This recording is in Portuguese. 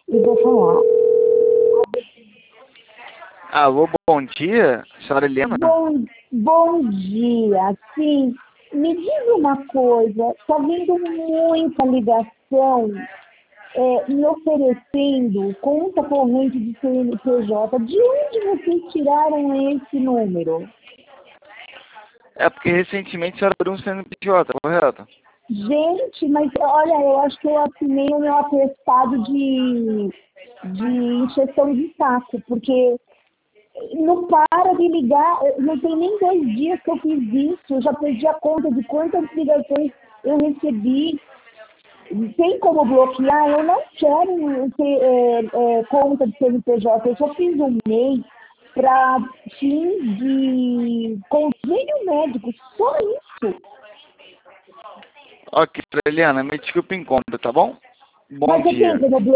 E vou falar. Alô, bom dia, senhora Helena? Bom dia. Sim, me diz uma coisa. Está vindo muita ligação me oferecendo conta corrente de CNPJ. De onde vocês tiraram esse número? É porque recentemente a senhora abriu um CNPJ, correto? Gente, mas olha, eu acho que eu assinei o meu atestado de injeção de saco, porque não para de ligar, não tem nem 2 dias que eu fiz isso, eu já perdi a conta de quantas ligações eu recebi. Tem como bloquear? Eu não quero ter conta de CNPJ, eu só fiz um MEI para fins de convênio médico, só isso. Ok, senhora Helena, me desculpe o incômodo, tá bom? Bom Mas você tem dia. como